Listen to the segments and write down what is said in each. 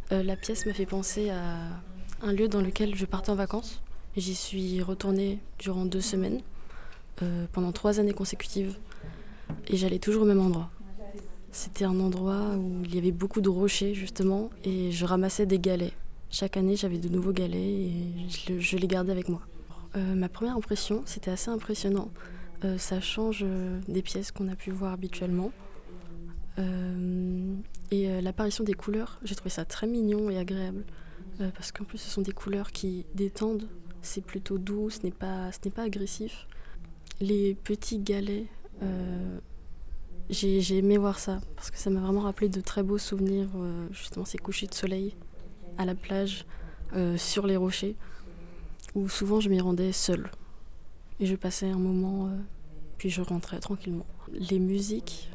La pièce m'a fait penser à un lieu dans lequel je partais en vacances. J'y suis retournée durant 2 semaines, pendant 3 années consécutives, et j'allais toujours au même endroit. C'était un endroit où il y avait beaucoup de rochers, justement, et je ramassais des galets. Chaque année, j'avais de nouveaux galets et je les gardais avec moi. Ma première impression, c'était assez impressionnant. Ça change des pièces qu'on a pu voir habituellement. L'apparition des couleurs, j'ai trouvé ça très mignon et agréable. Parce qu'en plus, ce sont des couleurs qui détendent. C'est plutôt doux, ce n'est pas agressif. Les petits galets, j'ai aimé voir ça, parce que ça m'a vraiment rappelé de très beaux souvenirs, justement ces couchers de soleil à la plage, sur les rochers, où souvent je m'y rendais seule. Et je passais un moment, puis je rentrais tranquillement. Les musiques,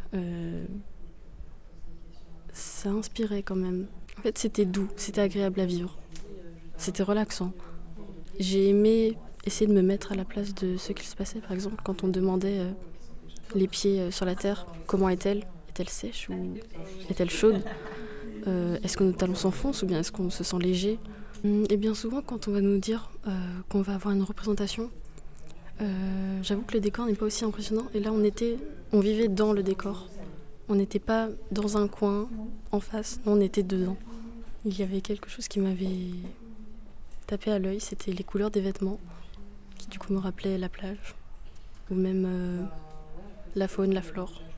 ça inspirait quand même. En fait, c'était doux, c'était agréable à vivre, c'était relaxant. J'ai aimé essayer de me mettre à la place de ce qu'il se passait, par exemple, quand on demandait les pieds sur la terre, comment est-elle? Est-elle sèche ou est-elle chaude? Est-ce que nos talons s'enfoncent ou bien est-ce qu'on se sent léger? Et bien souvent, quand on va nous dire qu'on va avoir une représentation, j'avoue que le décor n'est pas aussi impressionnant. Et là, on vivait dans le décor. On n'était pas dans un coin en face, non, on était dedans. Il y avait quelque chose qui m'avait tapé à l'œil, c'était les couleurs des vêtements, qui du coup me rappelaient la plage, ou même la faune, la flore.